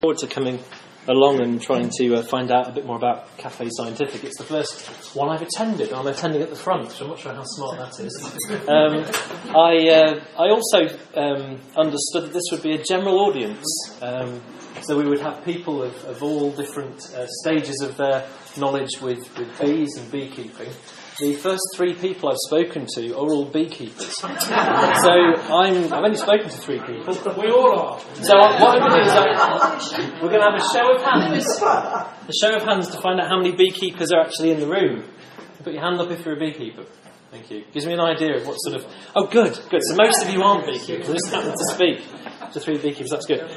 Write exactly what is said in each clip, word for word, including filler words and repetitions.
Forward to coming along and trying to uh, find out a bit more about Cafe Scientific. It's the first one I've attended, and I'm attending at the front, which I'm not sure how smart that is. Um, I uh, I also um, understood that this would be a general audience, um, so we would have people of, of all different uh, stages of their knowledge with, with bees and beekeeping. The first three people I've spoken to are all beekeepers. So I'm, I've only spoken to three people. We all are. So what I'm going to do is that we're going to have a show of hands. A show of hands to find out how many beekeepers are actually in the room. Put your hand up if you're a beekeeper. Thank you. Gives me an idea of what sort of... Oh, good, good. So most of you aren't beekeepers. I just happened to speak to three beekeepers. That's good.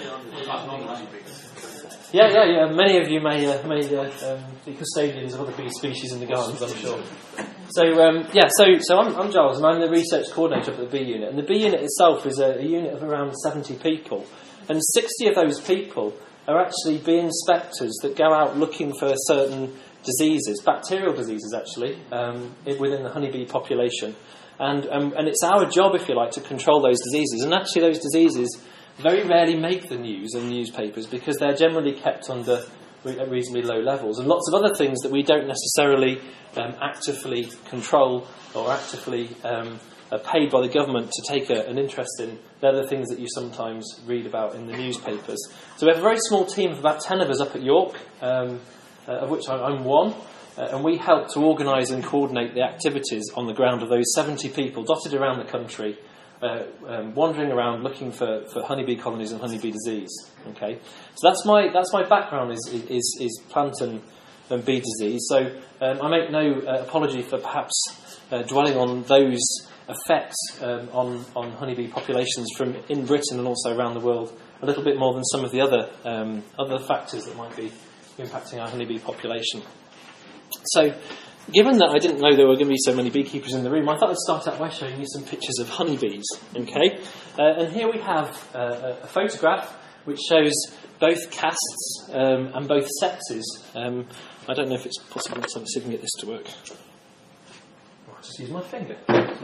Yeah, yeah, yeah. Many of you may, uh, may uh, um, be custodians of other bee species in the gardens, I'm sure. So, um, yeah, so so I'm, I'm Giles, and I'm the research coordinator of the bee unit. And the bee unit itself is a, a unit of around seventy people. And sixty of those people are actually bee inspectors that go out looking for certain diseases, bacterial diseases actually, um, within the honeybee population. And, um, and it's our job, if you like, to control those diseases. And actually those diseases very rarely make the news in newspapers because they're generally kept under re- reasonably low levels. And lots of other things that we don't necessarily um, actively control or actively um, are paid by the government to take a, an interest in, they're the things that you sometimes read about in the newspapers. So we have a very small team of about ten of us up at York, um, uh, of which I'm one. Uh, and we help to organise and coordinate the activities on the ground of those seventy people dotted around the country, Uh, um, wandering around looking for, for honeybee colonies and honeybee disease. Okay, so that's my that's my background is is, is plant and, and bee disease. So um, I make no uh, apology for perhaps uh, dwelling on those effects um, on on honeybee populations from in Britain and also around the world a little bit more than some of the other um, other factors that might be impacting our honeybee population. So, given that I didn't know there were going to be so many beekeepers in the room, I thought I'd start out by showing you some pictures of honeybees. Okay, uh, and here we have uh, a photograph which shows both castes um, and both sexes. Um, I don't know if it's possible to see if I can get this to work. I'll just use my finger.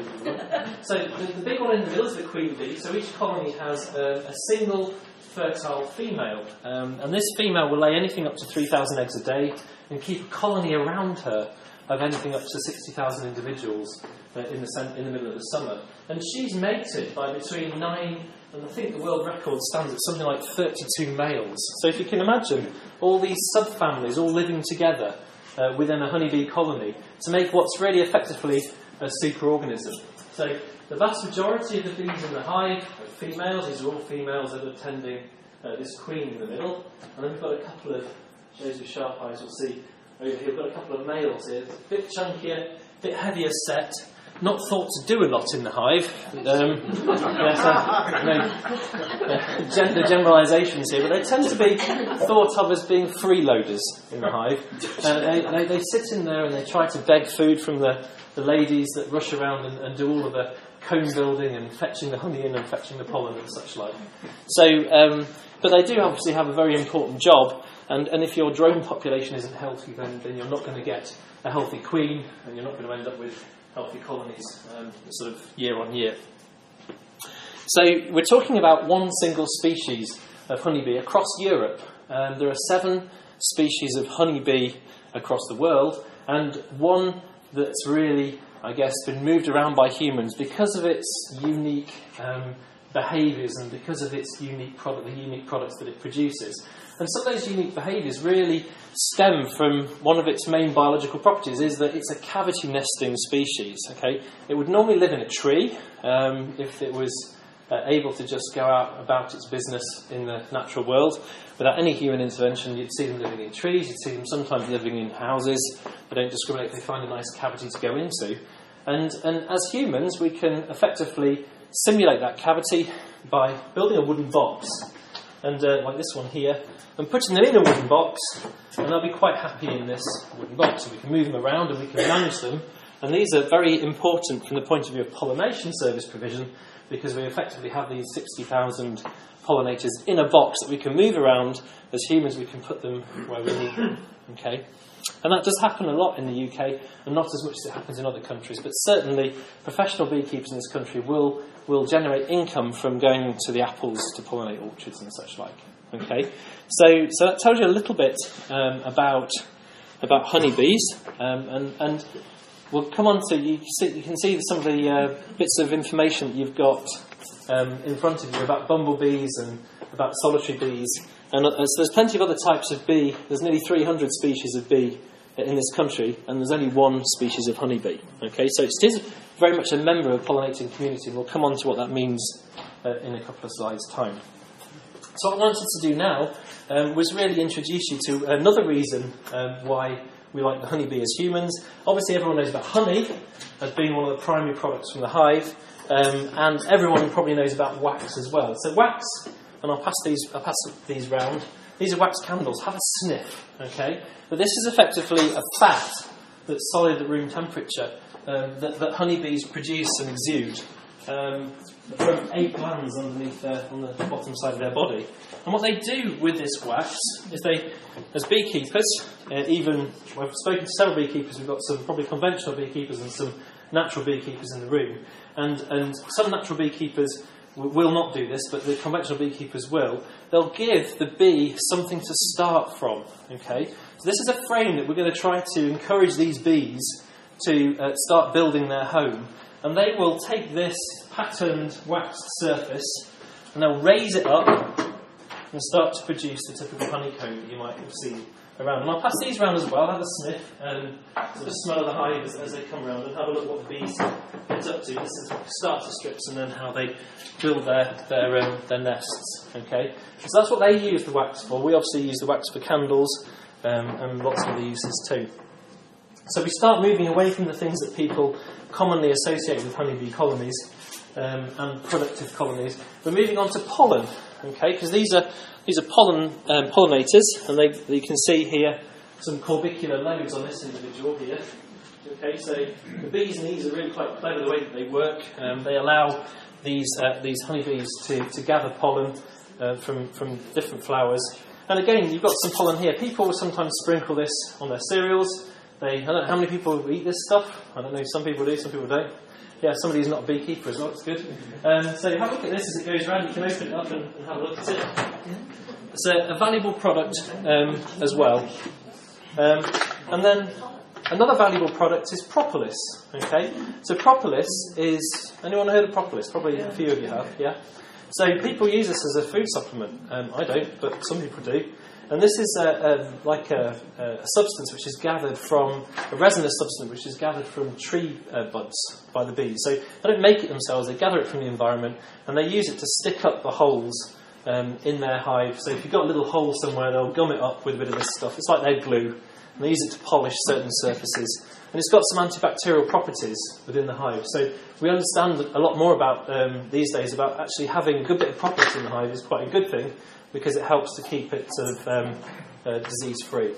So the, the big one in the middle is the queen bee. So each colony has a, a single fertile female, um, and this female will lay anything up to three thousand eggs a day and keep a colony around her of anything up to sixty thousand individuals uh, in, the cent- in the middle of the summer. And she's mated by between nine, and I think the world record stands at something like thirty-two males. So if you can imagine all these subfamilies all living together uh, within a honeybee colony to make what's really effectively a superorganism. So the vast majority of the bees in the hive are females. These are all females that are tending uh, this queen in the middle. And then we've got a couple of, those with sharp eyes will see, over here, we've got a couple of males here, a bit chunkier, a bit heavier set, not thought to do a lot in the hive. Um, yes, uh, no, uh, gen- the generalisations here, but they tend to be thought of as being freeloaders in the hive. Uh, they, they, they sit in there and they try to beg food from the, the ladies that rush around and, and do all of the comb building and fetching the honey in and fetching the pollen and such like. So, um, but they do obviously have a very important job. And, and if your drone population isn't healthy, then, then you're not going to get a healthy queen, and you're not going to end up with healthy colonies um, sort of year on year. So we're talking about one single species of honeybee across Europe. Um, there are seven species of honeybee across the world, and one that's really, I guess, been moved around by humans because of its unique um, behaviours and because of its unique product, the unique products that it produces. And some of those unique behaviours really stem from one of its main biological properties, is that it's a cavity nesting species. Okay, it would normally live in a tree um, if it was uh, able to just go out about its business in the natural world without any human intervention. You'd see them living in trees. You'd see them sometimes living in houses. They don't discriminate. They find a nice cavity to go into. And and as humans, we can effectively simulate that cavity by building a wooden box, and uh, like this one here, and putting them in a wooden box, and they'll be quite happy in this wooden box. And we can move them around and we can manage them. And these are very important from the point of view of pollination service provision, because we effectively have these sixty thousand pollinators in a box that we can move around. As humans, we can put them where we need them. Okay? And that does happen a lot in the U K, and not as much as it happens in other countries. But certainly, professional beekeepers in this country will will generate income from going to the apples to pollinate orchards and such like. Okay, so so that tells you a little bit um, about about honeybees, um, and and we'll come on to you. Can see, you can see some of the uh, bits of information that you've got um, in front of you about bumblebees and about solitary bees, and uh, so there's plenty of other types of bee. There's nearly three hundred species of bee in this country, and there's only one species of honeybee. Okay, so it is very much a member of a pollinating community, and we'll come on to what that means uh, in a couple of slides' time. So what I wanted to do now um, was really introduce you to another reason um, why we like the honeybee as humans. Obviously everyone knows about honey as being one of the primary products from the hive, um, and everyone probably knows about wax as well. So wax, and I'll pass these I'll pass these round. These are wax candles. Have a sniff, okay? But this is effectively a fat that's solid at room temperature um, that, that honeybees produce and exude um, from eight glands underneath their, on the bottom side of their body. And what they do with this wax is they, as beekeepers, uh, even, well, I've spoken to several beekeepers, we've got some probably conventional beekeepers and some natural beekeepers in the room. And, and some natural beekeepers will not do this, but the conventional beekeepers will. They'll give the bee something to start from. Okay, so this is a frame that we're going to try to encourage these bees to uh, start building their home, and they will take this patterned waxed surface and they'll raise it up and start to produce the typical honeycomb that you might have seen around. And I'll pass these around as well, have a sniff and sort of smell the hive as, as they come around, and have a look what the bees get up to. This is starter strips and then how they build their their, um, their nests. Okay, so that's what they use the wax for. We obviously use the wax for candles um, and lots of other uses too. So we start moving away from the things that people commonly associate with honeybee colonies um, and productive colonies. We're moving on to pollen. Okay, because these are these are pollen um, pollinators, and they you can see here some corbicular loads on this individual here. Okay, so the bees and these are really quite clever the way that they work. Um, they allow these uh, these honeybees to, to gather pollen uh, from from different flowers. And again, you've got some pollen here. People will sometimes sprinkle this on their cereals. They I don't know how many people eat this stuff. I don't know. Some people do, some people don't. Yeah, somebody who's not a beekeeper as well, it's good. Um, so have a look at this as it goes around. You can open it up and, and have a look at it. It's a, a valuable product um, as well. Um, and then another valuable product is propolis. Okay, so propolis is, anyone heard of propolis? Probably a few of you have, yeah? So people use this as a food supplement. Um, I don't, but some people do. And this is a, a, like a, a substance which is gathered from, a resinous substance which is gathered from tree uh, buds by the bees. So they don't make it themselves, they gather it from the environment, and they use it to stick up the holes um, in their hive. So if you've got a little hole somewhere, they'll gum it up with a bit of this stuff. It's like their glue, and they use it to polish certain surfaces. And it's got some antibacterial properties within the hive. So we understand a lot more about um, these days about actually having a good bit of propolis in the hive is quite a good thing, because it helps to keep it sort of um, uh, disease-free.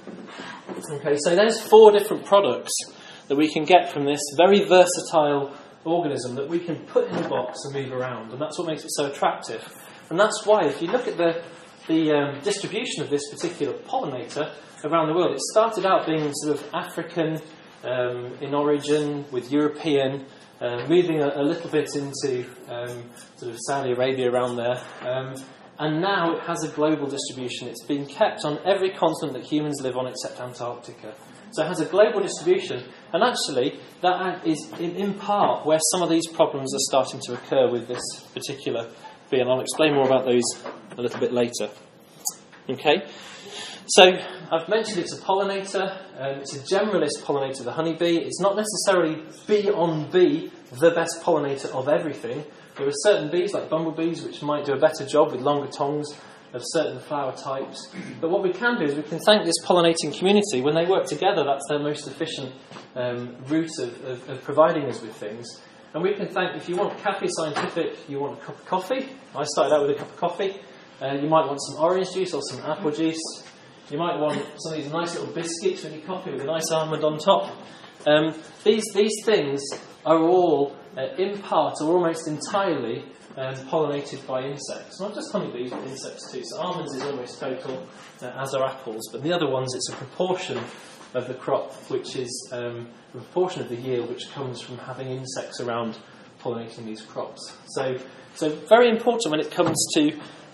Okay, so there's four different products that we can get from this very versatile organism that we can put in a box and move around, and that's what makes it so attractive. And that's why, if you look at the, the um, distribution of this particular pollinator around the world, it started out being sort of African um, in origin, with European, uh, moving a, a little bit into um, sort of Saudi Arabia around there. Um, And now it has a global distribution. It's been kept on every continent that humans live on except Antarctica. So it has a global distribution. And actually, that is in, in part where some of these problems are starting to occur with this particular bee. And I'll explain more about those a little bit later. Okay? So I've mentioned it's a pollinator. Um, it's a generalist pollinator, the honeybee. It's not necessarily bee on bee, the best pollinator of everything. There are certain bees, like bumblebees, which might do a better job with longer tongues of certain flower types. But what we can do is we can thank this pollinating community. When they work together, that's their most efficient um, route of, of, of providing us with things. And we can thank, if you want Cafe Scientific, you want a cup of coffee. I started out with a cup of coffee. Uh, you might want some orange juice or some apple juice. You might want some of these nice little biscuits with your coffee with a nice almond on top. Um, these, these things are all, uh, in part, or almost entirely, um, pollinated by insects. Not just honeybees, but insects too. So almonds is almost total, uh, as are apples. But the other ones, it's a proportion of the crop, which is um, a proportion of the yield, which comes from having insects around pollinating these crops. So, so very important when it comes to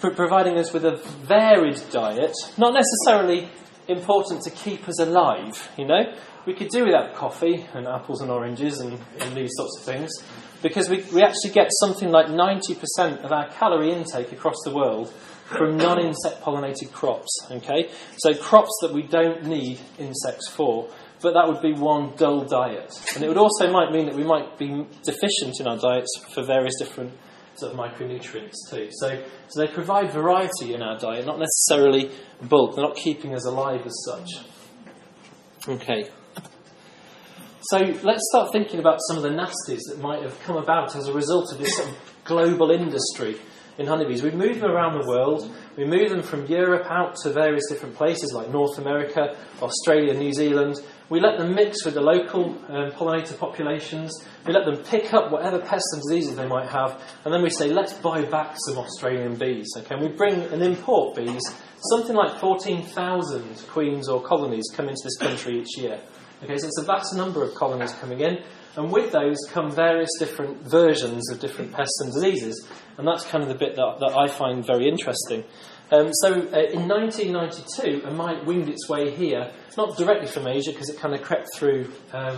pr- providing us with a varied diet, not necessarily important to keep us alive, you know. We could do without coffee and apples and oranges and, and these sorts of things, because we, we actually get something like ninety percent of our calorie intake across the world from non-insect pollinated crops, okay? So crops that we don't need insects for, but that would be one dull diet. And it would also might mean that we might be deficient in our diets for various different sort of micronutrients too. So, so they provide variety in our diet, not necessarily bulk. They're not keeping us alive as such. Okay. So let's start thinking about some of the nasties that might have come about as a result of this sort of global industry in honeybees. We move them around the world. We move them from Europe out to various different places like North America, Australia, New Zealand. We let them mix with the local um, pollinator populations. We let them pick up whatever pests and diseases they might have. And then we say, let's buy back some Australian bees. Okay, and we bring and import bees. Something like fourteen thousand queens or colonies come into this country each year. Okay, so it's a vast number of colonies coming in. And with those come various different versions of different pests and diseases. And that's kind of the bit that, that I find very interesting. Um, so uh, in nineteen ninety-two, a mite winged its way here, not directly from Asia, because it kind of crept through um,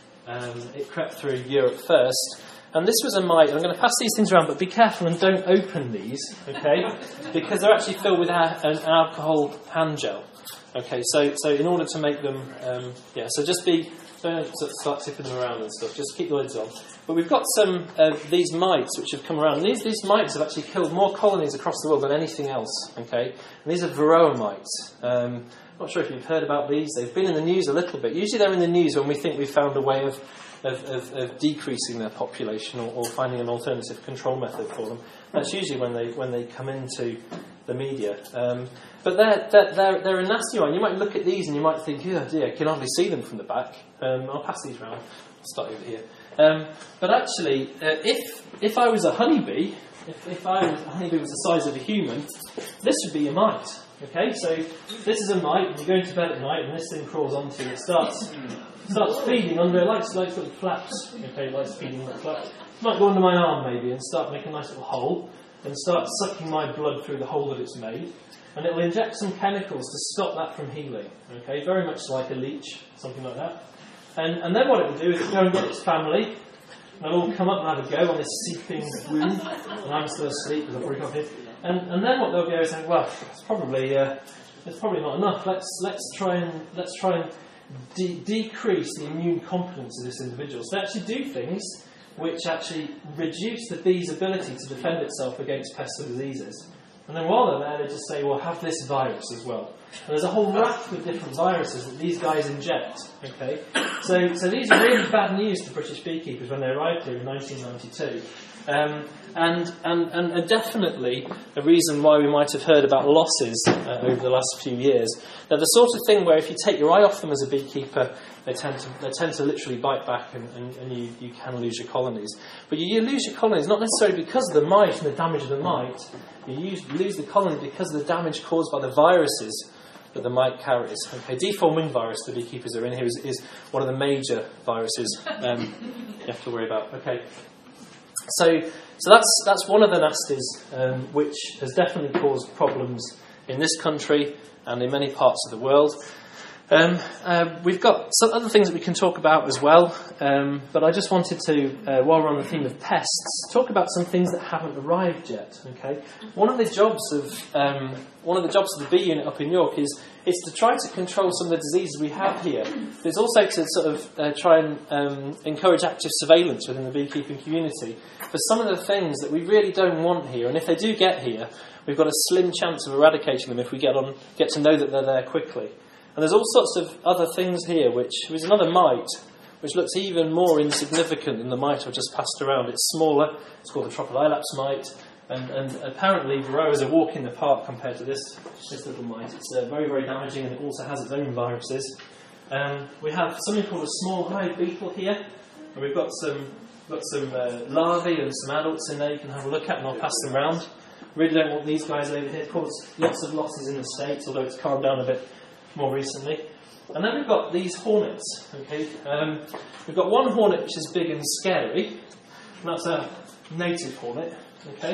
um, it crept through Europe first. And this was a mite, and I'm going to pass these things around, but be careful and don't open these, okay? Because they're actually filled with a, an alcohol hand gel. Okay, so so in order to make them, um, yeah, so just be, don't sort of start tipping them around and stuff, just keep your lids on. But we've got some of uh, these mites which have come around. And these, these mites have actually killed more colonies across the world than anything else, okay? And these are varroa mites. Um, not sure if you've heard about these. They've been in the news a little bit. Usually they're in the news when we think we've found a way of, of, of, of decreasing their population or, or finding an alternative control method for them. That's usually when they when they come into the media. Um, but they're, they're, they're, they're a nasty one. You might look at these and you might think, oh dear, I can hardly see them from the back. Um, I'll pass these round. I'll start over here. Um, but actually, uh, if if I was a honeybee, if, if I was, a honeybee was the size of a human, this would be a mite. Okay, so this is a mite, and you're going to bed at night, and this thing crawls onto you. It starts starts feeding under, it likes, likes little flaps. Okay, it likes feeding little flaps. It might go under my arm maybe and start making a nice little hole, and start sucking my blood through the hole that it's made. And it'll inject some chemicals to stop that from healing. Okay, very much like a leech, something like that. And, and then what it will do is go and get its family, and they'll all come up and have a go on this seeping wound, and I'm still asleep because I broke up here. And, and then what they'll go is say, well, it's probably uh, it's probably not enough. Let's let's try and let's try and de- decrease the immune competence of this individual. So they actually do things which actually reduce the bee's ability to defend itself against pests and diseases. And then while they're there, they just say, well, have this virus as well. And there's a whole raft of different viruses that these guys inject. Okay, so so these are really bad news to British beekeepers when they arrived here in nineteen ninety-two. Um, and, and, and, and definitely a reason why we might have heard about losses uh, over the last few years. They're the sort of thing where if you take your eye off them as a beekeeper, they tend to they tend to literally bite back, and, and, and you, you can lose your colonies. But you, you lose your colonies not necessarily because of the mite and the damage of the mite. You use, lose the colony because of the damage caused by the viruses that the mite carries. Okay, deformed wing virus, the beekeepers are in here, is, is one of the major viruses um, you have to worry about. Okay. So, so that's that's one of the nasties um, which has definitely caused problems in this country and in many parts of the world. Um, uh, we've got some other things that we can talk about as well, um, but I just wanted to, uh, while we're on the theme of pests, talk about some things that haven't arrived yet. Okay, one of the jobs of um, one of the jobs of the bee unit up in York is is to try to control some of the diseases we have here. There's also to sort of uh, try and um, encourage active surveillance within the beekeeping community for some of the things that we really don't want here, and if they do get here, we've got a slim chance of eradicating them if we get on get to know that they're there quickly. And there's all sorts of other things here, which is another mite, which looks even more insignificant than the mite I've just passed around. It's smaller. It's called the Tropholylaps mite. And, and apparently, varroas are a walk in the park compared to this this little mite. It's uh, very, very damaging, and it also has its own viruses. Um, we have something called a small hive beetle here. And we've got some got some uh, larvae and some adults in there you can have a look at, and I'll pass them round. Really don't want these guys over here. It caused lots of losses in the States, although it's calmed down a bit more recently. And then we've got these hornets. Okay, um, we've got one hornet which is big and scary, and that's a native hornet. Okay,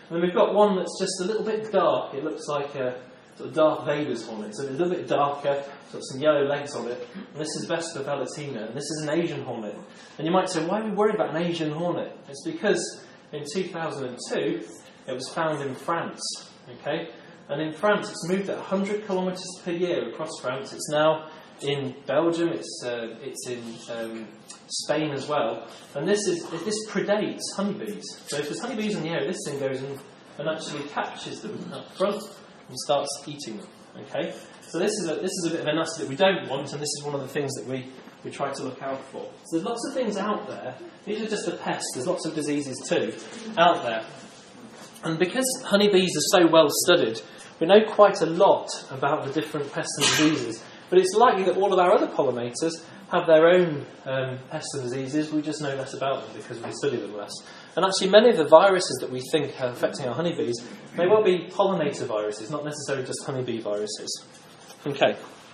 And then we've got one that's just a little bit dark. It looks like a sort of Darth Vader's hornet. So it's a little bit darker, got some yellow legs on it. And this is Vespa velutina, and this is an Asian hornet. And you might say, why are we worried about an Asian hornet? It's because in two thousand two, it was found in France. Okay, and in France, it's moved at one hundred kilometres per year across France. It's now in Belgium. It's uh, it's in um, Spain as well. And this is this predates honeybees. So if there's honeybees in the area, this thing goes in and actually captures them up front and starts eating them. Okay, so this is a this is a bit of a nasty that we don't want, and this is one of the things that we we try to look out for. So there's lots of things out there. These are just the pests. There's lots of diseases too out there. And because honeybees are so well studied, we know quite a lot about the different pests and diseases. But it's likely that all of our other pollinators have their own um, pests and diseases. We just know less about them because we study them less. And actually, many of the viruses that we think are affecting our honeybees may well be pollinator viruses, not necessarily just honeybee viruses. Okay.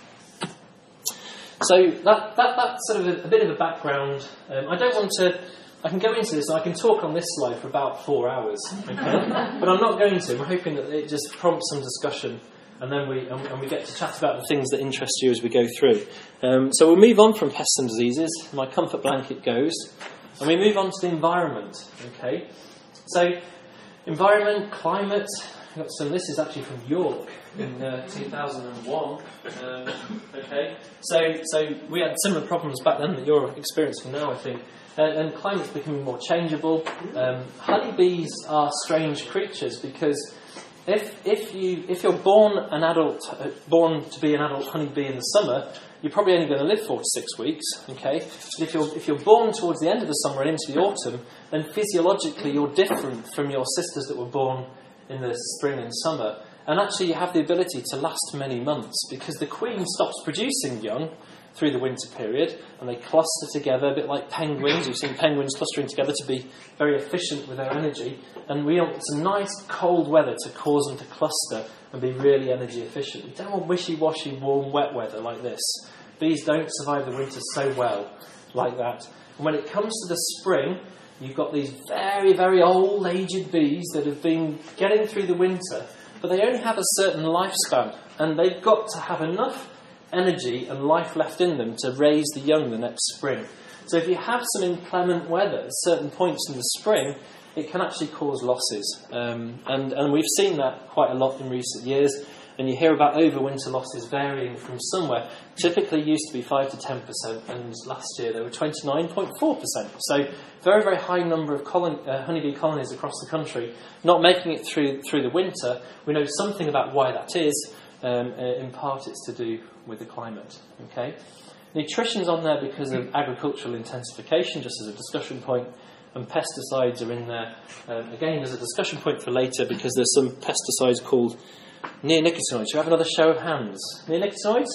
So that, that that's sort of a, a bit of a background. Um, I don't want to... I can go into this, and I can talk on this slide for about four hours, okay? But I'm not going to. I'm hoping that it just prompts some discussion, and then we and, and we get to chat about the things that interest you as we go through. Um, so we'll move on from pests and diseases. My comfort blanket goes, and we move on to the environment, okay? So environment, climate. I've got some. This is actually from York in uh, two thousand one. Um, okay, so so we had similar problems back then that you're experiencing now, I think. Uh, and climate's becoming more changeable. Um, honeybees are strange creatures because if if you if you're born an adult, uh, born to be an adult honeybee in the summer, you're probably only going to live four to six weeks. Okay, but if you're if you're born towards the end of the summer and into the autumn, then physiologically you're different from your sisters that were born in the spring and summer. And actually, you have the ability to last many months because the queen stops producing young through the winter period, and they cluster together, a bit like penguins. You've seen penguins clustering together to be very efficient with their energy, and we want some nice cold weather to cause them to cluster and be really energy efficient. We don't want wishy-washy, warm, wet weather like this. Bees don't survive the winter so well like that. And when it comes to the spring, you've got these very, very old, aged bees that have been getting through the winter, but they only have a certain lifespan, and they've got to have enough energy and life left in them to raise the young the next spring. So if you have some inclement weather at certain points in the spring, it can actually cause losses. Um, and, and we've seen that quite a lot in recent years. And you hear about overwinter losses varying from somewhere. Typically used to be five to ten percent, and last year they were twenty-nine point four percent. So very, very high number of colon, uh, honeybee colonies across the country not making it through through the winter. We know something about why that is. Um, uh, in part it's to do with the climate. Okay, nutrition's on there because of agricultural intensification, just as a discussion point, and pesticides are in there um, again as a discussion point for later because there's some pesticides called neonicotinoids. Should we have another show of hands? Neonicotinoids?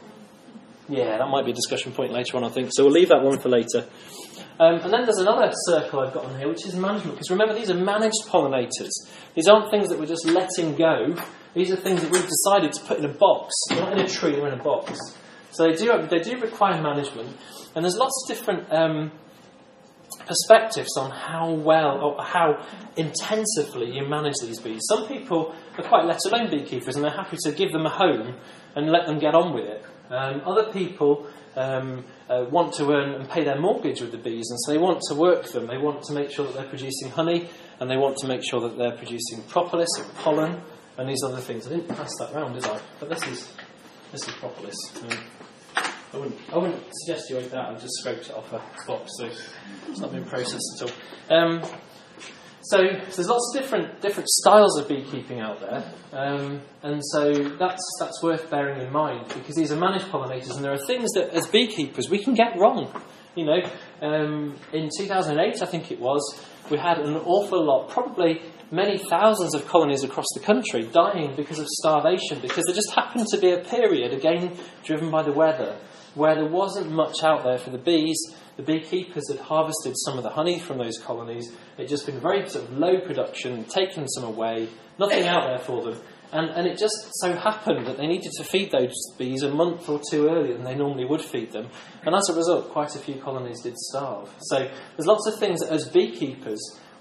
Yeah, that might be a discussion point later on, I think. So we'll leave that one for later. Um, and then there's another circle I've got on here, which is management. Because remember, these are managed pollinators. These aren't things that we're just letting go. These are things that we've decided to put in a box. They're not in a tree, they're in a box. So they do they do require management. And there's lots of different um, perspectives on how well or how intensively you manage these bees. Some people are quite let alone beekeepers and they're happy to give them a home and let them get on with it. Um, other people um, uh, want to earn and pay their mortgage with the bees, and so they want to work them. They want to make sure that they're producing honey, and they want to make sure that they're producing propolis and pollen and these other things. I didn't pass that round, did I? But this is this is propolis. Um, I wouldn't, I wouldn't suggest you ate that. I've just scraped it off a box, so it's not been processed at all. Um, so, so there's lots of different different styles of beekeeping out there, um, and so that's that's worth bearing in mind because these are managed pollinators, and there are things that as beekeepers we can get wrong. You know, um, in two thousand eight, I think it was, we had an awful lot, probably many thousands of colonies across the country dying because of starvation, because there just happened to be a period, again driven by the weather, where there wasn't much out there for the bees. The beekeepers had harvested some of the honey from those colonies. It just been very sort of low production, taken some away, nothing out there for them. And, and it just so happened that they needed to feed those bees a month or two earlier than they normally would feed them. And as a result, quite a few colonies did starve. So there's lots of things that as beekeepers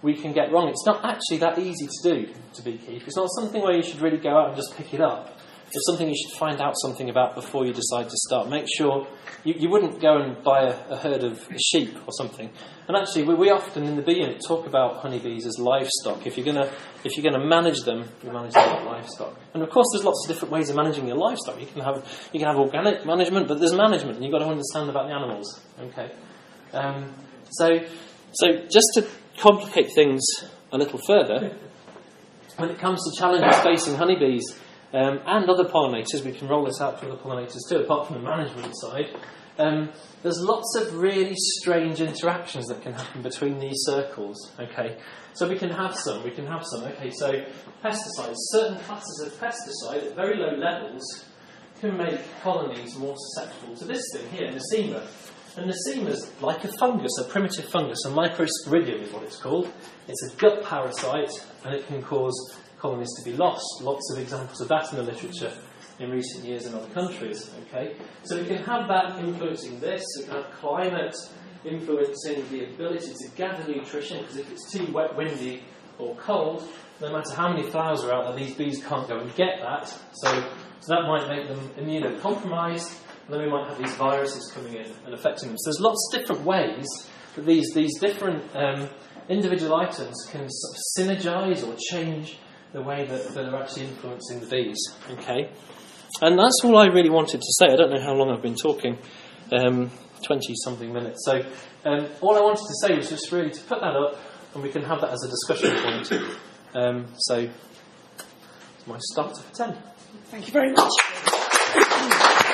we can get wrong. It's not actually that easy to do, to beekeep. It's not something where you should really go out and just pick it up. It's something you should find out something about before you decide to start. Make sure you, you wouldn't go and buy a, a herd of sheep or something. And actually, we, we often in the bee unit talk about honeybees as livestock. If you're gonna if you're gonna manage them, you manage them like livestock. And of course, there's lots of different ways of managing your livestock. You can have you can have organic management, but there's management, and you've got to understand about the animals. Okay. Um, so so just to complicate things a little further, when it comes to challenges facing honeybees. Um, and other pollinators, we can roll this out to other pollinators too, apart from the management side. Um, there's lots of really strange interactions that can happen between these circles. Okay, so we can have some. We can have some. Okay, so pesticides, certain classes of pesticide at very low levels can make colonies more susceptible to this thing here, Nosema. And Nosema's like a fungus, a primitive fungus, a microsporidium is what it's called. It's a gut parasite, and it can cause colonies to be lost. Lots of examples of that in the literature in recent years in other countries. Okay, so we can have that influencing this. We can have climate influencing the ability to gather nutrition, because if it's too wet, windy, or cold, no matter how many flowers are out there, these bees can't go and get that. So, so that might make them immunocompromised. And then we might have these viruses coming in and affecting them. So there's lots of different ways that these these different um, individual items can sort of synergise or change the way that, that are actually influencing the bees. Okay, and that's all I really wanted to say. I don't know how long I've been talking, um, twenty-something minutes. So um, all I wanted to say was just really to put that up, and we can have that as a discussion point. Um, so it's my start for ten. Thank you very much.